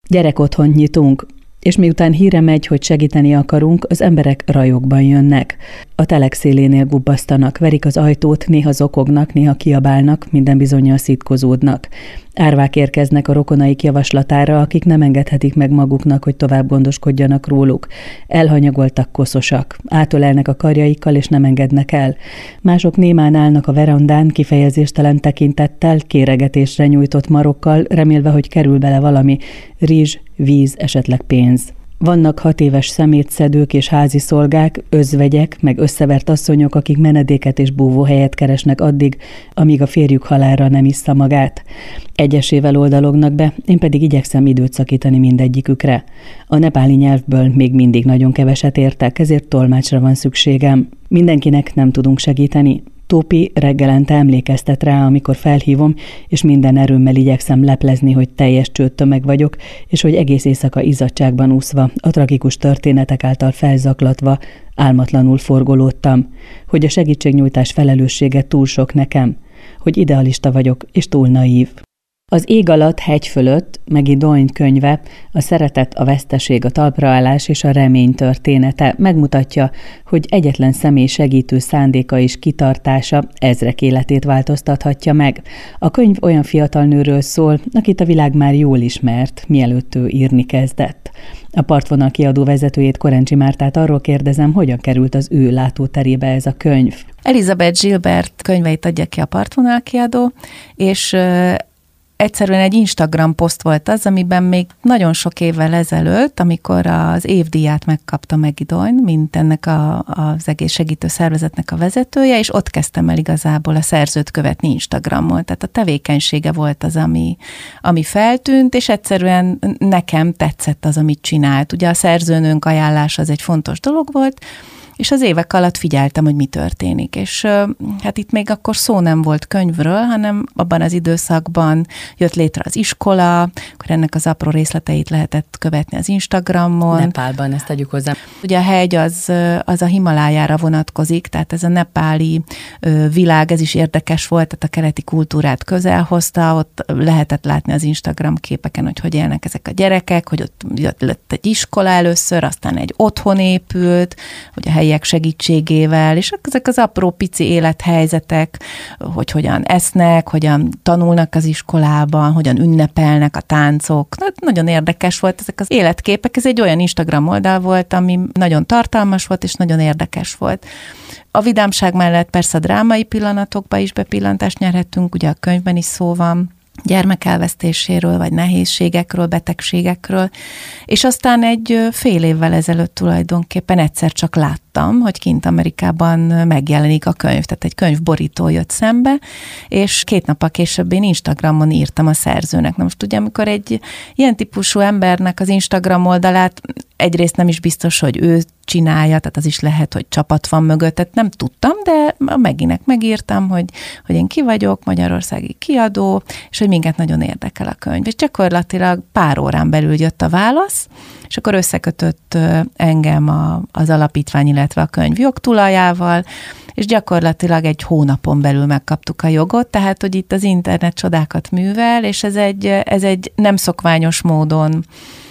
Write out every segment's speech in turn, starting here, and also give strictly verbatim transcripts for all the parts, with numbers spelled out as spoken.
Gyerekotthont nyitunk, és miután híre megy, hogy segíteni akarunk, az emberek rajokban jönnek. A telek szélénél gubbasztanak, verik az ajtót, néha zokognak, néha kiabálnak, minden bizonnyal szitkozódnak. Árvák érkeznek a rokonaik javaslatára, akik nem engedhetik meg maguknak, hogy tovább gondoskodjanak róluk. Elhanyagoltak, koszosak, átölelnek a karjaikkal, és nem engednek el. Mások némán állnak a verandán, kifejezéstelen tekintettel, kéregetésre nyújtott marokkal, remélve, hogy kerül bele valami rizs, víz, esetleg pénz. Vannak hat éves szemétszedők és házi szolgák, özvegyek, meg összevert asszonyok, akik menedéket és búvóhelyet keresnek addig, amíg a férjük halálra nem issza magát. Egyesével oldalognak be, én pedig igyekszem időt szakítani mindegyikükre. A nepáli nyelvből még mindig nagyon keveset értek, ezért tolmácsra van szükségem. Mindenkinek nem tudunk segíteni. Tópi reggelente emlékeztet rá, amikor felhívom, és minden erőmmel igyekszem leplezni, hogy teljes csőttömeg vagyok, és hogy egész éjszaka izzadságban úszva, a tragikus történetek által felzaklatva, álmatlanul forgolódtam, hogy a segítségnyújtás felelőssége túl sok nekem, hogy idealista vagyok, és túl naív. Az ég alatt, hegy fölött, Maggie Doyne könyve, a szeretet, a veszteség, a talpraállás és a remény története megmutatja, hogy egyetlen személy segítő szándéka és kitartása ezrek életét változtathatja meg. A könyv olyan fiatal nőről szól, akit a világ már jól ismert, mielőtt ő írni kezdett. A Partvonal kiadó vezetőjét, Korencsi Mártát arról kérdezem, hogyan került az ő látóterébe ez a könyv. Elizabeth Gilbert könyveit adja ki a Partvonal kiadó, és egyszerűen egy Instagram poszt volt az, amiben még nagyon sok évvel ezelőtt, amikor az évdíját megkapta Maggie Doyne, mint ennek a, az egész segítő szervezetnek a vezetője, és ott kezdtem el igazából a szerzőt követni Instagramon. Tehát a tevékenysége volt az, ami, ami feltűnt, és egyszerűen nekem tetszett az, amit csinált. Ugye a szerzőnőnk ajánlása az egy fontos dolog volt, és az évek alatt figyeltem, hogy mi történik. És hát itt még akkor szó nem volt könyvről, hanem abban az időszakban jött létre az iskola, akkor ennek az apró részleteit lehetett követni az Instagramon. Nepálban, ezt tegyük hozzá. Ugye a hegy az, az a Himalájára vonatkozik, tehát ez a nepáli világ, ez is érdekes volt, tehát a keleti kultúrát közel hozta, ott lehetett látni az Instagram képeken, hogy hogy élnek ezek a gyerekek, hogy ott jött egy iskola először, aztán egy otthon épült, hogy a helyi segítségével, és ezek az apró pici élethelyzetek, hogy hogyan esznek, hogyan tanulnak az iskolában, hogyan ünnepelnek a táncok. Nagyon érdekes volt ezek az életképek. Ez egy olyan Instagram oldal volt, ami nagyon tartalmas volt, és nagyon érdekes volt. A vidámság mellett persze a drámai pillanatokba is bepillantást nyerhettünk, ugye a könyvben is szó van gyermekelvesztéséről, vagy nehézségekről, betegségekről, és aztán egy fél évvel ezelőtt tulajdonképpen egyszer csak láttam, hogy kint Amerikában megjelenik a könyv, tehát egy könyvborító jött szembe, és két nappal később én Instagramon írtam a szerzőnek. Na most ugye, amikor egy ilyen típusú embernek az Instagram oldalát egyrészt nem is biztos, hogy ő csinálja, tehát az is lehet, hogy csapat van mögött, tehát nem tudtam, de a Meginek megírtam, hogy, hogy én ki vagyok, magyarországi kiadó, és hogy minket nagyon érdekel a könyv. És gyakorlatilag pár órán belül jött a válasz, és akkor összekötött engem a, az alapítvány, illetve a könyv jogtulajával, és gyakorlatilag egy hónapon belül megkaptuk a jogot, tehát, hogy itt az internet csodákat művel, és ez egy, ez egy nem szokványos módon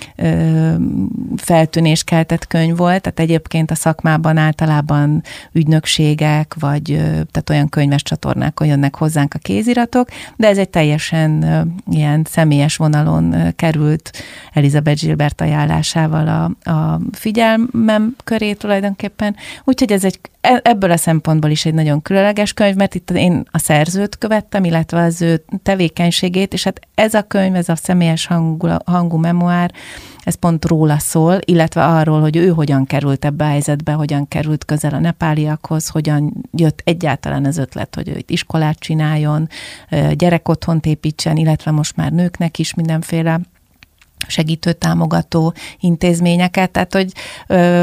feltűnés keltett könyv volt, tehát egyébként a szakmában általában ügynökségek, vagy tehát olyan könyves csatornákon jönnek hozzánk a kéziratok, de ez egy teljesen ilyen személyes vonalon került Elizabeth Gilbert ajánlásával a, a figyelmem köré tulajdonképpen. Úgyhogy ez egy, ebből a szempontból is egy nagyon különleges könyv, mert itt én a szerzőt követtem, illetve az ő tevékenységét, és hát ez a könyv, ez a személyes hangú, hangú memoár, ez pont róla szól, illetve arról, hogy ő hogyan került ebbe a helyzetbe, hogyan került közel a nepáliakhoz, hogyan jött egyáltalán az ötlet, hogy ő itt iskolát csináljon, gyerekotthont építsen, illetve most már nőknek is mindenféle segítő, támogató intézményeket, tehát hogy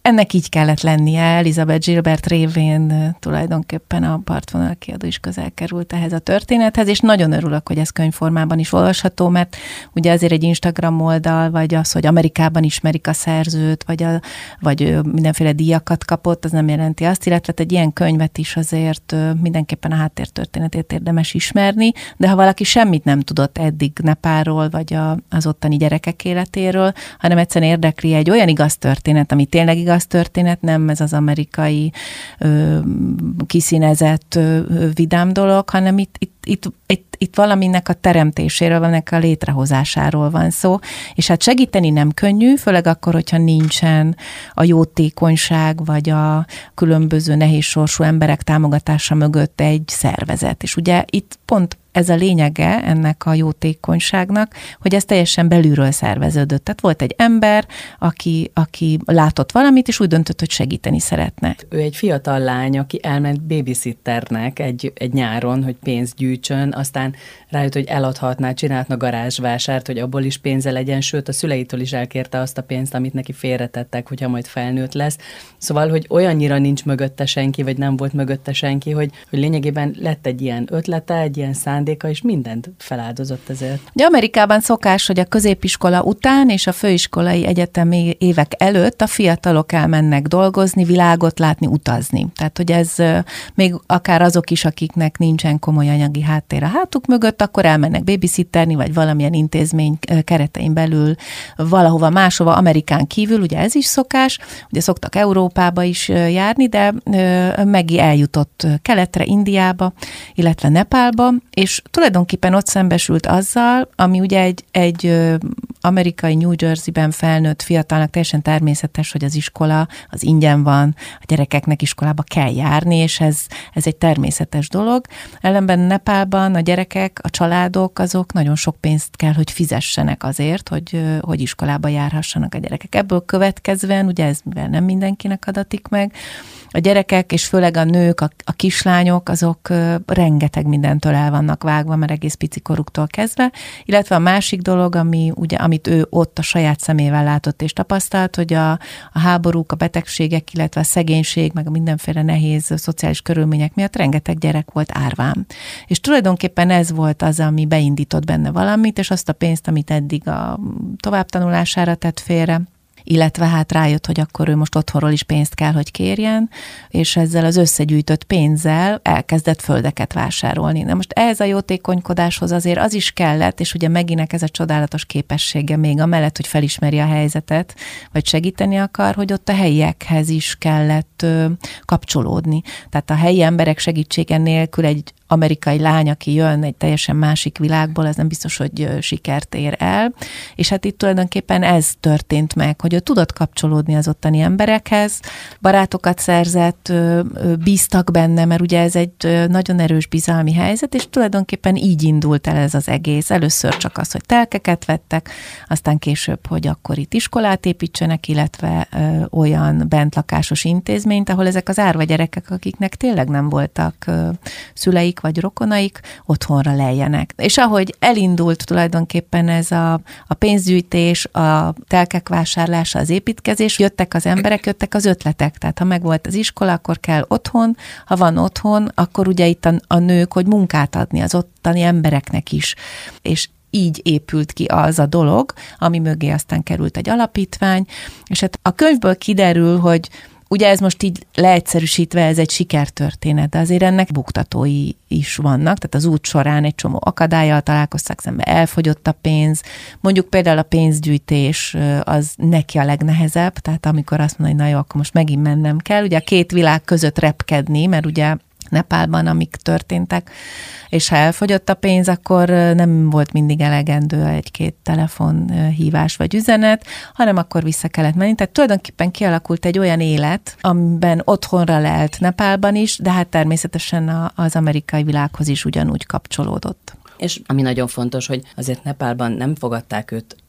ennek így kellett lennie. Elizabeth Gilbert révén tulajdonképpen a Partvonal kiadó is közel került ehhez a történethez, és nagyon örülök, hogy ez könyvformában is olvasható, mert ugye azért egy Instagram oldal, vagy az, hogy Amerikában ismerik a szerzőt, vagy, a, vagy mindenféle díjakat kapott, az nem jelenti azt, illetve egy ilyen könyvet is azért mindenképpen a háttértörténetét érdemes ismerni, de ha valaki semmit nem tudott eddig Nepálról, vagy a, az ottani gyerekek életéről, hanem egyszerűen érdekli egy olyan igaz történet, ami tényleg igaz történet, nem ez az amerikai ö, kiszínezett ö, vidám dolog, hanem itt, itt, itt, itt, itt valaminek a teremtéséről, valaminek a létrehozásáról van szó, és hát segíteni nem könnyű, főleg akkor, hogyha nincsen a jótékonyság, vagy a különböző nehéz sorsú emberek támogatása mögött egy szervezet. És ugye itt pont ez a lényege ennek a jótékonyságnak, hogy ez teljesen belülről szerveződött. Tehát volt egy ember, aki, aki látott valamit, és úgy döntött, hogy segíteni szeretne. Ő egy fiatal lány, aki elment babysitternek egy, egy nyáron, hogy pénzt gyűjtsön, aztán rájött, hogy eladhatná, csinálhatna garázsvásárt, hogy abból is pénze legyen, sőt a szüleitől is elkérte azt a pénzt, amit neki félretettek, hogyha majd felnőtt lesz. Szóval, hogy olyannyira nincs mögötte senki, vagy nem volt mögötte senki, hogy, hogy lényegében lett egy ilyen ötlete, egy ilyen szándéka, és mindent feláldozott ezért. Ugye Amerikában szokás, hogy a középiskola után és a főiskolai egyetemi évek előtt a fiatalok elmennek dolgozni, világot látni, utazni. Tehát, hogy ez még akár azok is, akiknek nincsen komoly anyagi háttér a hátuk mögött, akkor elmennek babysitterni, vagy valamilyen intézmény keretein belül valahova máshova, Amerikán kívül, ugye ez is szokás, ugye szoktak Európába is járni, de Maggie eljutott keletre, Indiába, illetve Nepálba, és tulajdonképpen ott szembesült azzal, ami ugye egy, egy amerikai New Jersey-ben felnőtt fiatalnak teljesen természetes, hogy az iskola, az ingyen van, a gyerekeknek iskolába kell járni, és ez, ez egy természetes dolog. Ellenben Nepálban a gyerekek, a családok, azok nagyon sok pénzt kell, hogy fizessenek azért, hogy, hogy iskolába járhassanak a gyerekek. Ebből következően, ugye ez mivel nem mindenkinek adatik meg, a gyerekek, és főleg a nők, a, a kislányok, azok rengeteg mindentől el vannak vágva, mert egész picikoruktól kezdve, illetve a másik dolog, ami, ugye, amit ő ott a saját szemével látott és tapasztalt, hogy a, a háborúk, a betegségek, illetve a szegénység, meg a mindenféle nehéz szociális körülmények miatt rengeteg gyerek volt árván. És tulajdonképpen ez volt az, ami beindított benne valamit, és azt a pénzt, amit eddig a továbbtanulására tett félre, illetve hát rájött, hogy akkor ő most otthonról is pénzt kell, hogy kérjen, és ezzel az összegyűjtött pénzzel elkezdett földeket vásárolni. Na most ehhez a jótékonykodáshoz azért az is kellett, és ugye Maggie-nek ez a csodálatos képessége még amellett, hogy felismeri a helyzetet, vagy segíteni akar, hogy ott a helyiekhez is kellett ö, kapcsolódni. Tehát a helyi emberek segítsége nélkül egy amerikai lány, aki jön egy teljesen másik világból, az nem biztos, hogy sikert ér el. És hát itt tulajdonképpen ez történt meg, hogy ő tudott kapcsolódni az ottani emberekhez, barátokat szerzett, bíztak benne, mert ugye ez egy nagyon erős bizalmi helyzet, és tulajdonképpen így indult el ez az egész. Először csak az, hogy telkeket vettek, aztán később, hogy akkor itt iskolát építsenek, illetve olyan bentlakásos intézményt, ahol ezek az árva gyerekek, akiknek tényleg nem voltak szüleik, vagy rokonaik, otthonra lejjenek. És ahogy elindult tulajdonképpen ez a, a pénzgyűjtés, a telkek vásárlása, az építkezés, jöttek az emberek, jöttek az ötletek. Tehát ha megvolt az iskola, akkor kell otthon, ha van otthon, akkor ugye itt a, a nők, hogy munkát adni az ottani embereknek is. És így épült ki az a dolog, ami mögé aztán került egy alapítvány, és hát a könyvből kiderül, hogy ugye ez most így leegyszerűsítve, ez egy sikertörténet, de azért ennek buktatói is vannak, tehát az út során egy csomó akadállyal találkoztak szembe, elfogyott a pénz, mondjuk például a pénzgyűjtés az neki a legnehezebb, tehát amikor azt mondja, hogy na jó, akkor most megint mennem kell, ugye a két világ között repkedni, mert ugye Nepálban, amik történtek, és ha elfogyott a pénz, akkor nem volt mindig elegendő egy-két telefonhívás vagy üzenet, hanem akkor vissza kellett menni. Tehát tulajdonképpen kialakult egy olyan élet, amiben otthonra lelt Nepálban is, de hát természetesen az amerikai világhoz is ugyanúgy kapcsolódott. És ami nagyon fontos, hogy azért Nepálban nem fogadták őt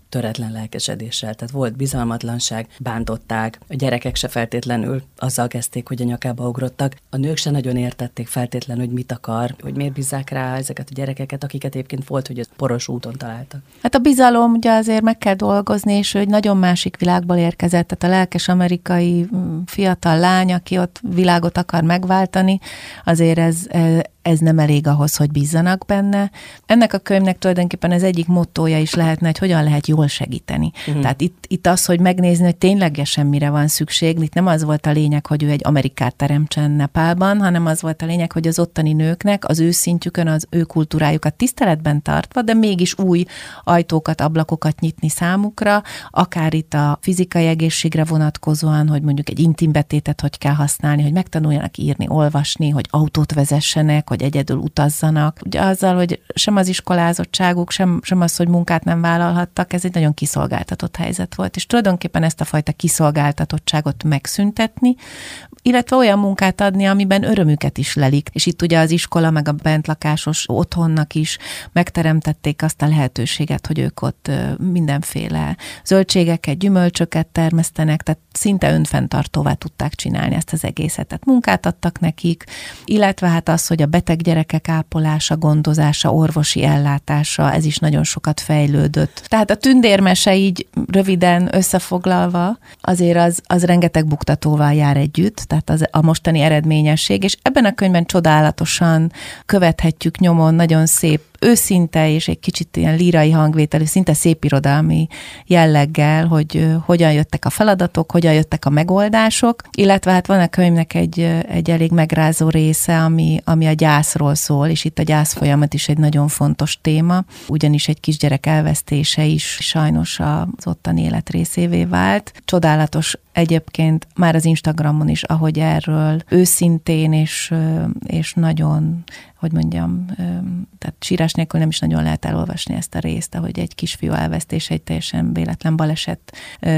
töretlen lelkesedéssel. Tehát volt bizalmatlanság, bántották, a gyerekek se feltétlenül azzal kezdték, hogy a nyakába ugrottak. A nők se nagyon értették feltétlenül, hogy mit akar, hogy miért bízzák rá ezeket a gyerekeket, akiket egyébként volt, hogy poros úton találtak. Hát a bizalom ugye azért meg kell dolgozni, és ő egy nagyon másik világból érkezett, tehát a lelkes amerikai fiatal lány, aki ott világot akar megváltani, azért ez, ez nem elég ahhoz, hogy bízzanak benne. Ennek a könyvnek tulajdonképpen ez egyik mottója is lehetne, hogy hogyan lehet jól segíteni. Uh-huh. Tehát itt, itt az, hogy megnézni, hogy ténylegesen mire van szükség, itt nem az volt a lényeg, hogy ő egy Amerikát teremtsen Nepálban, hanem az volt a lényeg, hogy az ottani nőknek az ő szintjükön, az ő kultúrájukat tiszteletben tartva, de mégis új ajtókat, ablakokat nyitni számukra, akár itt a fizikai egészségre vonatkozóan, hogy mondjuk egy intim betétet hogy kell használni, hogy megtanuljanak írni, olvasni, hogy autót vezessenek, hogy egyedül utazzanak. Ugye azzal, hogy sem az iskolázottságuk, sem, sem az, hogy munkát nem vállalhattak, ez egy nagyon kiszolgáltatott helyzet volt. És tulajdonképpen ezt a fajta kiszolgáltatottságot megszüntetni, illetve olyan munkát adni, amiben örömüket is lelik. És itt ugye az iskola, meg a bentlakásos otthonnak is megteremtették azt a lehetőséget, hogy ők ott mindenféle zöldségeket, gyümölcsöket termesztenek, tehát szinte önfenntartóvá tudták csinálni ezt az egészet. Tehát munkát adtak nekik, illetve hát az, hogy a beteg gyerekek ápolása, gondozása, orvosi ellátása, ez is nagyon sokat fejlődött. Tehát a tündérmese így röviden összefoglalva, azért az, az rengeteg buktatóval jár együtt, tehát az a mostani eredményesség, és ebben a könyvben csodálatosan követhetjük nyomon, nagyon szép, őszinte és egy kicsit ilyen lírai hangvételű, szinte szépirodalmi jelleggel, hogy hogyan jöttek a feladatok, hogyan jöttek a megoldások, illetve hát van a könyvnek egy, egy elég megrázó része, ami, ami a gyászról szól, és itt a gyász folyamat is egy nagyon fontos téma, ugyanis egy kisgyerek elvesztése is sajnos az ottani élet részévé vált. Csodálatos egyébként már az Instagramon is, ahogy erről őszintén és, és nagyon, hogy mondjam, tehát sírás nélkül nem is nagyon lehet elolvasni ezt a részt, ahogy egy kisfiú elvesztése, egy teljesen véletlen baleset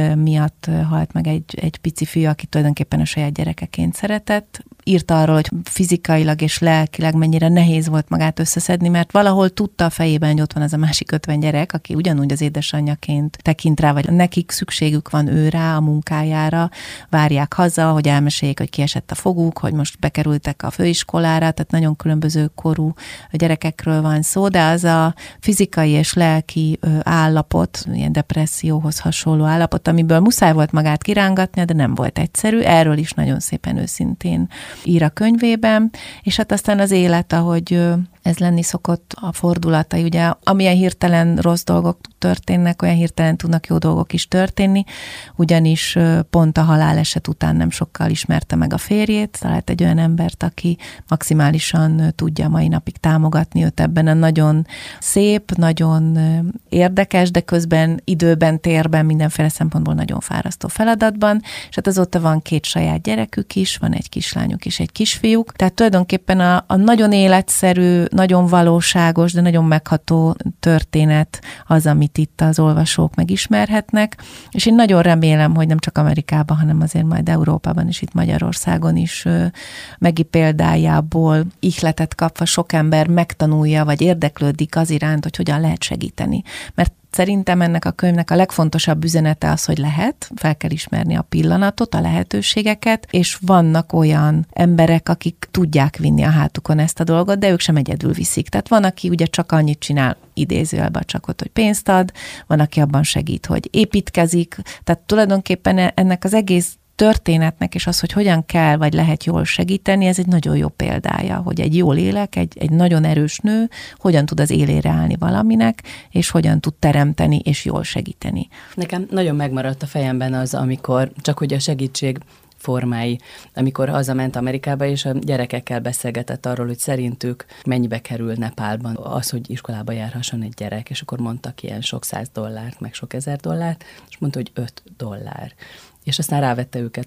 miatt halt meg egy, egy pici fiú, aki tulajdonképpen a saját gyerekeként szeretett. Írta arról, hogy fizikailag és lelkileg mennyire nehéz volt magát összeszedni, mert valahol tudta a fejében, hogy ott van az a másik ötven gyerek, aki ugyanúgy az édesanyjaként tekint rá, vagy nekik szükségük van ő rá a munkájára, várják haza, hogy elmeséljék, hogy kiesett a foguk, hogy most bekerültek a főiskolára, tehát nagyon különböző korú gyerekekről van szó, de az a fizikai és lelki állapot, ilyen depresszióhoz hasonló állapot, amiből muszáj volt magát kirángatnia, de nem volt egyszerű. Erről is nagyon szépen őszintén ír a könyvében, és hát aztán az élet, ahogy ez lenni szokott, a fordulatai, ugye amilyen hirtelen rossz dolgok történnek, olyan hirtelen tudnak jó dolgok is történni, ugyanis pont a haláleset után nem sokkal ismerte meg a férjét, talált egy olyan embert, aki maximálisan tudja mai napig támogatni őt ebben a nagyon szép, nagyon érdekes, de közben időben, térben, mindenféle szempontból nagyon fárasztó feladatban, és hát azóta van két saját gyerekük is, van egy kislányuk és egy kisfiúk, tehát tulajdonképpen a, a nagyon életszerű, nagyon valóságos, de nagyon megható történet az, amit itt az olvasók megismerhetnek, és én nagyon remélem, hogy nem csak Amerikában, hanem azért majd Európában és itt Magyarországon is Megi példájából ihletet kapva sok ember megtanulja, vagy érdeklődik az iránt, hogy hogyan lehet segíteni. Mert szerintem ennek a könyvnek a legfontosabb üzenete az, hogy lehet, fel kell ismerni a pillanatot, a lehetőségeket, és vannak olyan emberek, akik tudják vinni a hátukon ezt a dolgot, de ők sem egyedül viszik. Tehát van, aki ugye csak annyit csinál, idézőjelben csak ott, hogy pénzt ad, van, aki abban segít, hogy építkezik, tehát tulajdonképpen ennek az egész történetnek, és az, hogy hogyan kell, vagy lehet jól segíteni, ez egy nagyon jó példája, hogy egy jó lélek, egy, egy nagyon erős nő, hogyan tud az élére állni valaminek, és hogyan tud teremteni, és jól segíteni. Nekem nagyon megmaradt a fejemben az, amikor csak hogy a segítség formái, amikor hazament Amerikába, és a gyerekekkel beszélgetett arról, hogy szerintük mennyibe kerül Nepálban az, hogy iskolába járhasson egy gyerek, és akkor mondtak ilyen sok száz dollárt, meg sok ezer dollárt, és mondta, hogy öt dollár. És aztán rávette őket, hogy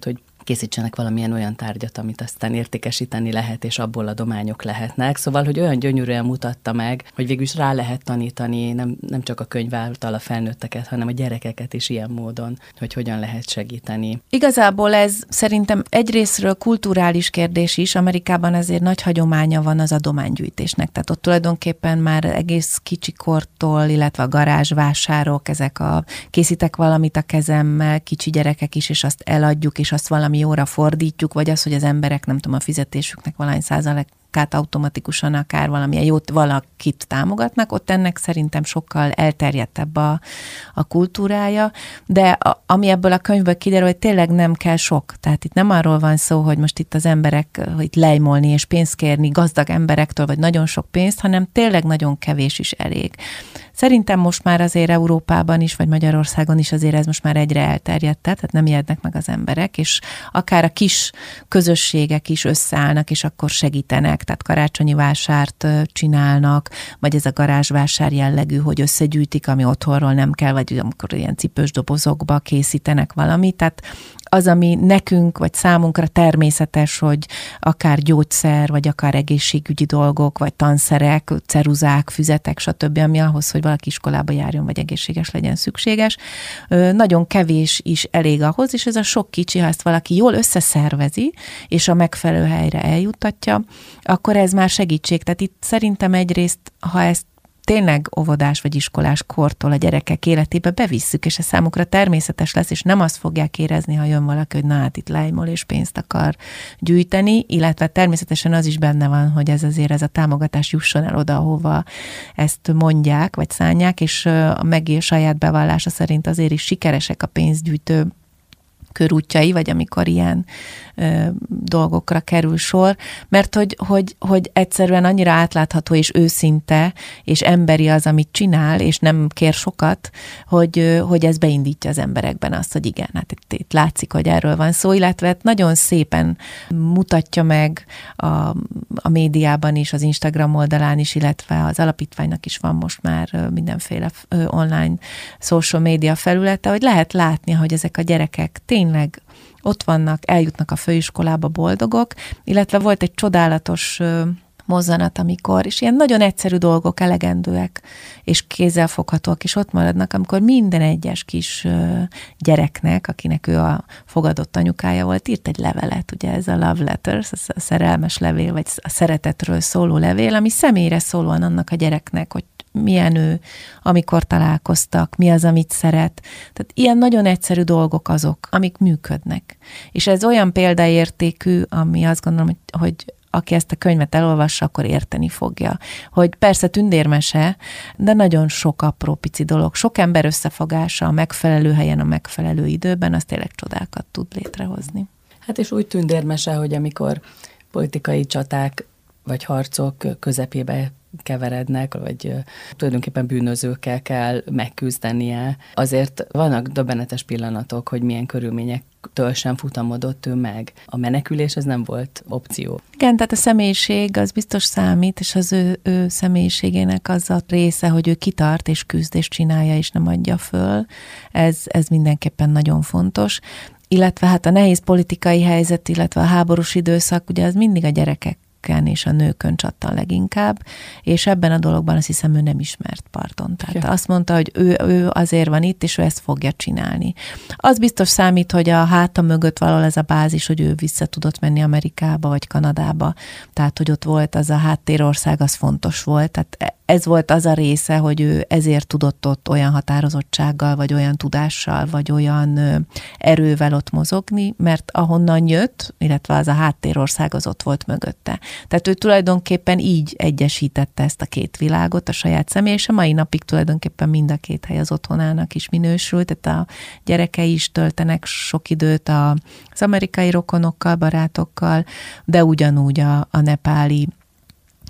készítsenek valamilyen olyan tárgyat, amit aztán értékesíteni lehet, és abból adományok lehetnek. Szóval, hogy olyan gyönyörűen mutatta meg, hogy végül is rá lehet tanítani nem, nem csak a könyv által a felnőtteket, hanem a gyerekeket is ilyen módon, hogy hogyan lehet segíteni. Igazából ez szerintem egyrészről kulturális kérdés is. Amerikában azért nagy hagyománya van az adománygyűjtésnek. Tehát ott tulajdonképpen már egész kicsikortól, illetve a garázsvásárok, ezek a készítek valamit a kezemmel, kicsi gyerekek is, és azt eladjuk, és azt valami jóra fordítjuk, vagy az, hogy az emberek, nem tudom, a fizetésüknek valahány százalékát automatikusan akár valamilyen jót valakit támogatnak, ott ennek szerintem sokkal elterjedtebb a, a kultúrája, de a, ami ebből a könyvből kiderül, hogy tényleg nem kell sok. Tehát itt nem arról van szó, hogy most itt az emberek itt lejmolni és pénzt kérni gazdag emberektől, vagy nagyon sok pénzt, hanem tényleg nagyon kevés is elég. Szerintem most már azért Európában is, vagy Magyarországon is azért ez most már egyre elterjedt, tehát nem ijednek meg az emberek, és akár a kis közösségek is összeállnak, és akkor segítenek, tehát karácsonyi vásárt csinálnak, vagy ez a garázsvásár jellegű, hogy összegyűjtik, ami otthonról nem kell, vagy amikor ilyen cipős dobozokba készítenek valamit, tehát az, ami nekünk, vagy számunkra természetes, hogy akár gyógyszer, vagy akár egészségügyi dolgok, vagy tanszerek, ceruzák, füzetek, stb., ami ahhoz, hogy valaki iskolába járjon, vagy egészséges legyen szükséges. Nagyon kevés is elég ahhoz, és ez a sok kicsi, ha ezt valaki jól összeszervezi, és a megfelelő helyre eljuttatja, akkor ez már segítség. Tehát itt szerintem egyrészt, ha ezt tényleg óvodás vagy iskolás kortól a gyerekek életébe bevisszük, és ez számukra természetes lesz, és nem azt fogják érezni, ha jön valaki, hogy na hát itt lájmol és pénzt akar gyűjteni, illetve természetesen az is benne van, hogy ez azért ez a támogatás jusson el oda, ahova ezt mondják, vagy szánják, és a Maggie saját bevallása szerint azért is sikeresek a pénzgyűjtő körútjai, vagy amikor ilyen ö, dolgokra kerül sor, mert hogy, hogy, hogy egyszerűen annyira átlátható és őszinte, és emberi az, amit csinál, és nem kér sokat, hogy, hogy ez beindítja az emberekben azt, hogy igen, hát itt, itt látszik, hogy erről van szó, illetve nagyon szépen mutatja meg a, a médiában is, az Instagram oldalán is, illetve az alapítványnak is van most már mindenféle online social media felülete, hogy lehet látni, hogy ezek a gyerekek tényleg ott vannak, eljutnak a főiskolába boldogok, illetve volt egy csodálatos mozzanat, amikor, és ilyen nagyon egyszerű dolgok, elegendőek, és kézzelfoghatóak, és ott maradnak, amikor minden egyes kis gyereknek, akinek ő a fogadott anyukája volt, írt egy levelet, ugye ez a love letters, a szerelmes levél, vagy a szeretetről szóló levél, ami személyre szólóan annak a gyereknek, hogy milyen ő, amikor találkoztak, mi az, amit szeret. Tehát ilyen nagyon egyszerű dolgok azok, amik működnek. És ez olyan példaértékű, ami azt gondolom, hogy, hogy aki ezt a könyvet elolvassa, akkor érteni fogja. Hogy persze tündérmese, de nagyon sok apró pici dolog, sok ember összefogása a megfelelő helyen, a megfelelő időben, az tényleg csodákat tud létrehozni. Hát és úgy tündérmese, hogy amikor politikai csaták vagy harcok közepébe keverednek, vagy tulajdonképpen bűnözőkkel kell megküzdenie. Azért vannak döbbenetes pillanatok, hogy milyen körülményektől sem futamodott ő meg. A menekülés ez nem volt opció. Igen, tehát a személyiség az biztos számít, és az ő, ő személyiségének az a része, hogy ő kitart és küzd és csinálja, és nem adja föl. Ez, ez mindenképpen nagyon fontos. Illetve hát a nehéz politikai helyzet, illetve a háborús időszak, ugye az mindig a gyerekek és a nőkön csattan leginkább, és ebben a dologban azt hiszem, ő nem ismert parton. Tehát ja. Azt mondta, hogy ő, ő azért van itt, és ő ezt fogja csinálni. Az biztos számít, hogy a háta mögött valahol ez a bázis, hogy ő vissza tudott menni Amerikába, vagy Kanadába, tehát, hogy ott volt az a háttérország, az fontos volt, tehát ez volt az a része, hogy ő ezért tudott ott olyan határozottsággal, vagy olyan tudással, vagy olyan erővel ott mozogni, mert ahonnan jött, illetve az a háttérország az ott volt mögötte. Tehát ő tulajdonképpen így egyesítette ezt a két világot, a saját személy, és a mai napig tulajdonképpen mind a két hely az otthonának is minősült, tehát a gyerekei is töltenek sok időt az amerikai rokonokkal, barátokkal, de ugyanúgy a, a nepáli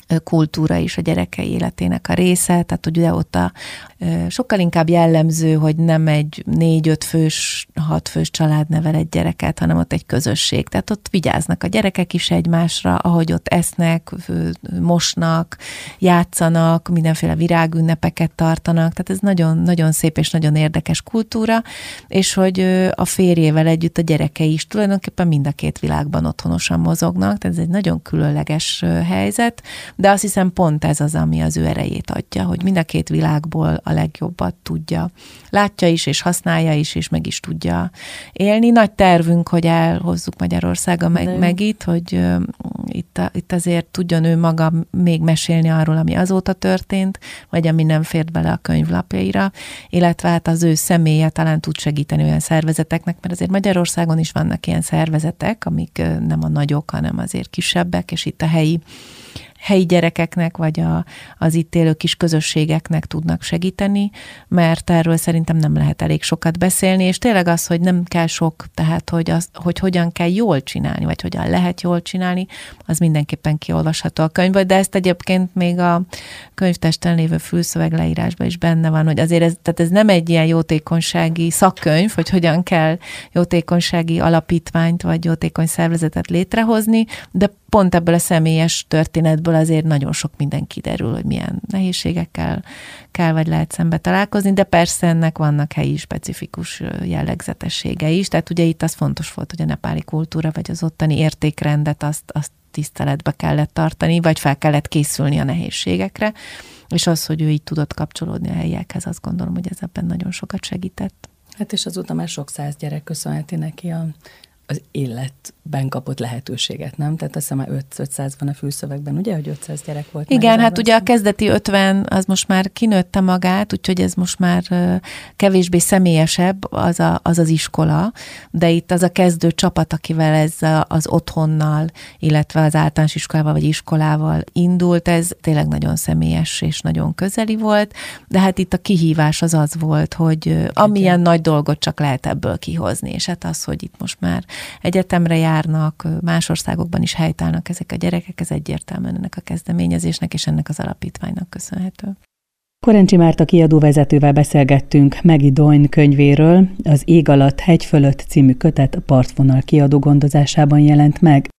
kultúra is a gyerekei életének a része, tehát ugye ott a, sokkal inkább jellemző, hogy nem egy négy-öt fős, hat fős család nevel egy gyereket, hanem ott egy közösség. Tehát ott vigyáznak a gyerekek is egymásra, ahogy ott esznek, mosnak, játszanak, mindenféle virágünnepeket tartanak, tehát ez nagyon, nagyon szép és nagyon érdekes kultúra, és hogy a férjével együtt a gyerekei is tulajdonképpen mind a két világban otthonosan mozognak, tehát ez egy nagyon különleges helyzet, de azt hiszem pont ez az, ami az ő erejét adja, hogy mind a két világból a legjobbat tudja. Látja is, és használja is, és meg is tudja élni. Nagy tervünk, hogy elhozzuk Magyarországon meg, meg itt, hogy uh, itt, a, itt azért tudjon ő maga még mesélni arról, ami azóta történt, vagy ami nem fért bele a könyvlapjaira, illetve hát az ő személye talán tud segíteni olyan szervezeteknek, mert azért Magyarországon is vannak ilyen szervezetek, amik uh, nem a nagyok, hanem azért kisebbek, és itt a helyi helyi gyerekeknek, vagy a, az itt élő kis közösségeknek tudnak segíteni, mert erről szerintem nem lehet elég sokat beszélni, és tényleg az, hogy nem kell sok, tehát hogy, az, hogy hogyan kell jól csinálni, vagy hogyan lehet jól csinálni, az mindenképpen kiolvasható a könyvből, de ezt egyébként még a könyvtesten lévő fülszöveg leírásban is benne van, hogy azért ez, tehát ez nem egy ilyen jótékonysági szakkönyv, hogy hogyan kell jótékonysági alapítványt, vagy jótékony szervezetet létrehozni, de pont ebből a személyes történetből azért nagyon sok minden kiderül, hogy milyen nehézségekkel kell vagy lehet szembe találkozni, de persze ennek vannak helyi specifikus jellegzetessége is, tehát ugye itt az fontos volt, hogy a nepáli kultúra vagy az ottani értékrendet azt, azt tiszteletbe kellett tartani, vagy fel kellett készülni a nehézségekre, és az, hogy ő így tudott kapcsolódni a helyiekhez, azt gondolom, hogy ez ebben nagyon sokat segített. Hát és azóta már sok száz gyerek köszönheti neki a az életben kapott lehetőséget, nem? Tehát azt hiszem már ötszáz van a fülszövegben, ugye, hogy ötszáz gyerek volt? Igen, hát ugye a kezdeti ötven az most már kinőtte magát, úgyhogy ez most már kevésbé személyesebb, az, a, az az iskola, de itt az a kezdő csapat, akivel ez az otthonnal, illetve az általános iskolával vagy iskolával indult, ez tényleg nagyon személyes és nagyon közeli volt, de hát itt a kihívás az az volt, hogy amilyen nagy dolgot csak lehet ebből kihozni, és hát az, hogy itt most már egyetemre járnak, más országokban is helytállnak ezek a gyerekek, ez egyértelműen ennek a kezdeményezésnek és ennek az alapítványnak köszönhető. Korencsi Márta kiadóvezetővel beszélgettünk Maggie Doyne könyvéről, az Ég alatt, hegy fölött című kötet a Partvonal kiadó gondozásában jelent meg.